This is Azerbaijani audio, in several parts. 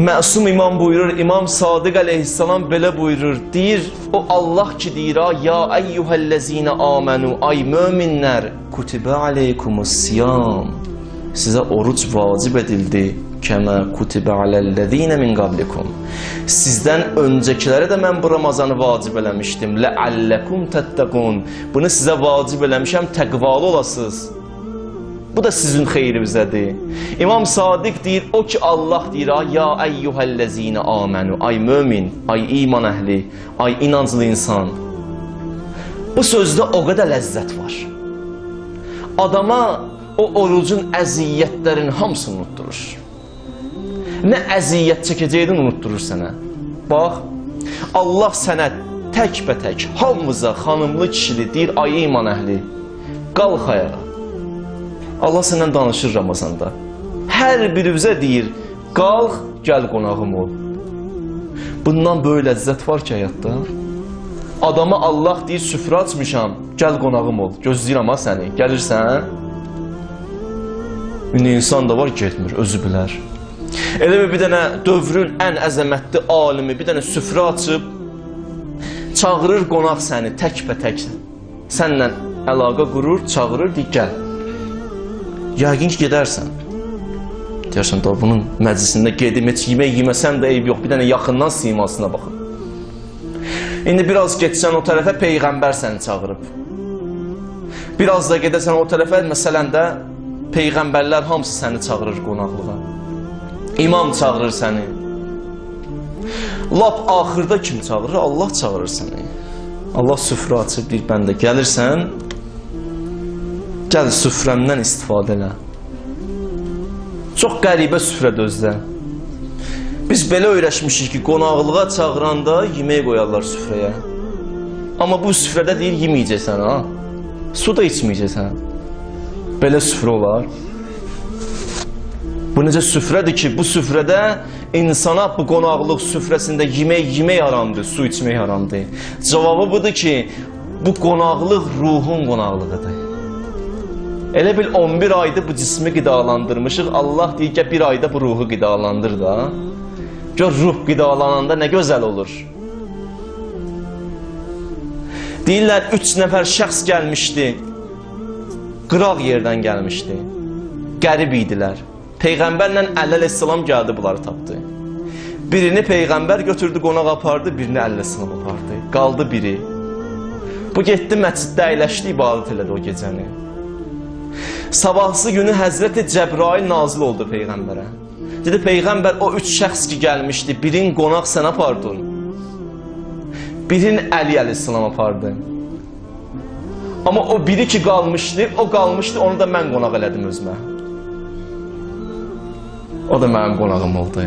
Məsum imam buyurur, İmam Sadiq əleyhissalam belə buyurur, deyir, o Allah ki deyir, ya eyyuhəl-ləzine amenu, ay möminlər, kutibə aleykumus siyam, sizə oruc vacib edildi, kəmə kutibə aləl-ləzine min qablikum, sizdən öncəkilərə də mən bu Ramazanı vacib eləmişdim, ləalləkum təttəqun, bunu sizə vacib eləmişəm, təqvalı olasınız. Bu da sizin xeyrinizədir. İmam Sadiq deyir, o ki Allah deyir, ya eyyuhəl-ləzine amenu, ay mömin, ay iman əhli, ay inanclı insan. Bu sözdə o qədər ləzzət var. Adama o orucun əziyyətlərin hamısını unutturur. Nə əziyyət çəkəcəydin unutturur sənə. Bax, Allah sənə tək-bətək, hamımıza, xanımlı kişili deyir, ay iman əhli, qalx ayağa. Allah səndən danışır Ramazanda. Hər birimizə deyir, qalx, gəl qonağım ol. Bundan böyük ləzzət var ki, həyatda. Adama Allah deyir, süfrə açmışam, gəl qonağım ol. Gözləyirəm ha səni, gəlirsən. İndi insan da var, getmir, özü bilər. Elə bir dənə dövrün ən əzəmətli alimi, bir dənə süfrə açıb, çağırır qonaq səni, tək-bətək. Sənlə əlaqə qurur, çağırır, deyir, gəl. Yəqin ki, gedərsən. Deyərsən, da bunun məclisində gedim, heç yemək yeməsəm də eyb yox, bir dənə yaxından simasına baxın. İndi biraz getsən o tərəfə, Peyğəmbər səni çağırıb. Biraz da gedəsən o tərəfə, məsələn də, Peyğəmbərlər hamısı səni çağırır qonaqlığa. İmam çağırır səni. Lap axırda kim çağırır? Allah çağırır səni. Allah süfrə açıb, deyir, bəndə gəlirsən, gəl süfrəmdən istifadə elə. Çox qəribə süfrə dözlə. Biz belə öyrəşmişik ki, qonaqlığa çağıranda yemək qoyarlar süfrəyə. Amma bu süfrədə deyir, yeməyəcəksən, ha? Su da içməyəcəksən. Belə süfrə olar. Bu necə süfrədir ki, bu süfrədə insana bu qonaqlıq süfrəsində yemək haramdır, su içmək haramdır. Cavabı budur ki, bu qonaqlıq ruhun qonaqlığıdır. Elə bil 11 ayda bu cismi qidalandırmışıq. Allah deyir ki, bir ayda bu ruhu qidalandır da. Gör, ruh qidalananda nə gözəl olur. Deyirlər, 3 nəfər şəxs gəlmişdi. Qıraq yerdən gəlmişdi. Qərib idilər. Peyğəmbərlə əleyhissalam gəldi, bunları tapdı. Birini Peyğəmbər götürdü, qonaq apardı, birini əleyhissalam apardı. Qaldı biri. Bu getdi, məsciddə əyləşdi, ibadət elədi o gecəni. Sabahsı günü Həzrəti Cəbrail nazil oldu Peyğəmbərə. Dedi, Peyğəmbər, o 3 şəxs ki gəlmişdi, birin qonaq sən apardın. Birin Əli əleyhissalam apardı. Amma o biri ki qalmışdı, onu da mən qonaq elədim özümə. O da mənim qonağım oldu.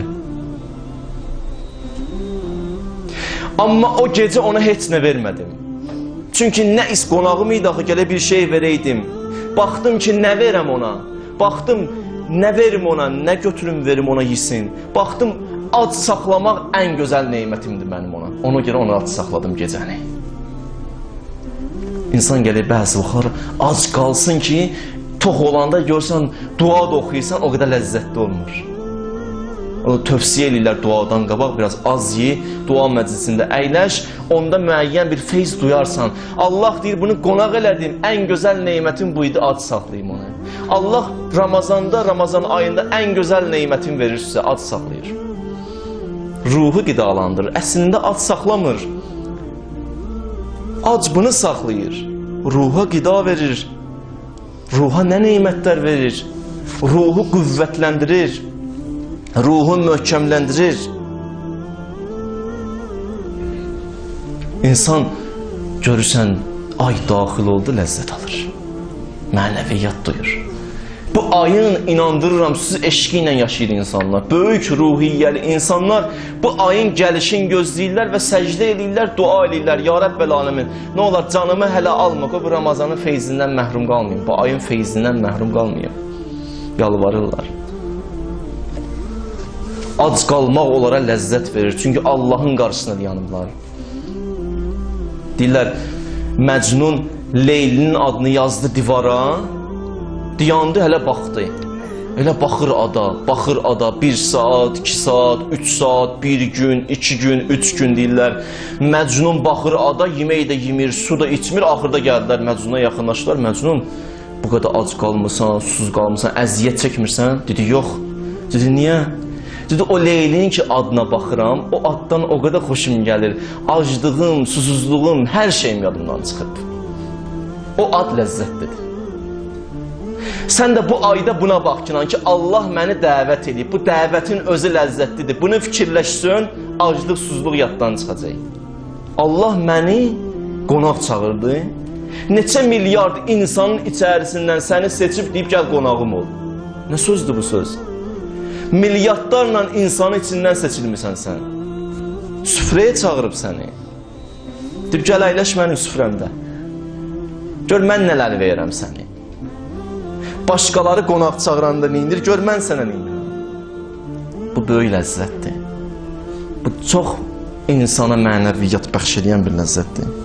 Amma o gecə ona heç nə vermədim. Çünki nə is qonağım idi, axı gələ bir şey verəydim. Baxdım ki, nə verəm ona? Baxdım, nə verim ona, nə götürüm verim ona yesin. Baxdım, ac saxlamaq ən gözəl neymətimdir mənim ona. Ona görə onu ac saxladım gecəni. İnsan gəlir, bəzi vaxtlar ac qalsın ki, tox olanda görsən, dua da oxuyursan, o qədər ləzzətli olmur. Onu tövsiyə edirlər duadan qabaq, biraz az ye, dua məclisində əyləş, onda müəyyən bir feyz duyarsan. Allah deyir, bunu qonaq elədim, ən gözəl neymətim bu idi, ac saxlayayım onu. Allah Ramazanda, Ramazan ayında ən gözəl neymətin verir sizə, ac saxlayır. Ruhu qidalandırır, əslində ac saxlamır. Ac bunu saxlayır, ruha qida verir, ruha nə neymətlər verir, ruhu qüvvətləndirir. Ruhun möhkəmləndirir. İnsan görürsən, ay daxil oldu, ləzzət alır. Mənəviyyat duyur. Bu ayın, inandırıram, siz eşqi ilə yaşayır insanlar. Böyük ruhiyyəli insanlar bu ayın gəlişini gözləyirlər və səcdə edirlər, dua edirlər. Ya Rəbbəl aləmin, nə olar canımı hələ alma, bu Ramazanın feyzindən məhrum qalmayayım, bu ayın feyzindən məhrum qalmayayım. Yalvarırlar. Ac qalmaq onlara ləzzət verir. Çünki Allahın qarşısına dayanırlar. Deyirlər, Məcnun Leylinin adını yazdı divara, dayandı, hələ baxdı. Elə baxır ada 1 saat, 2 saat, 3 saat, 1 gün, 2 gün, 3 gün deyirlər. Məcnun baxır ada, yemək də yemir, su da içmir. Axırda gəldilər Məcnuna yaxınlaşdılar. Məcnun, bu qədər ac qalmısan, susuz qalmısan, əziyyət çəkmirsən? Dedi, yox. Dedi, niyə? Dedi, o Leylinin ki adına baxıram, o addan o qədər xoşum gəlir. Aclığım, susuzluğum, hər şeyim yadımdan çıxıb. O ad ləzzətlidir. Sən də bu ayda buna bax ki, Allah məni dəvət edib, bu dəvətin özü ləzzətlidir. Bunu fikirləşsən, aclıq, susuzluq yaddan çıxacaq. Allah məni qonaq çağırdı. Neçə milyard insanın içərisindən səni seçib deyib, gəl qonağım ol. Nə sözdür bu söz? Milyardlarla insanın içindən seçilmirsən sən. Süfrəyə çağırıb səni. Deyib, gəl əyləş mənim süfrəmdə. Gör, mən nələri verirəm səni. Başqaları qonaq çağıranda neyindir, gör mən sənə neyindir. Bu böyük ləzzətdir. Bu çox insana mənəviyyat bəxş edən bir ləzzətdir.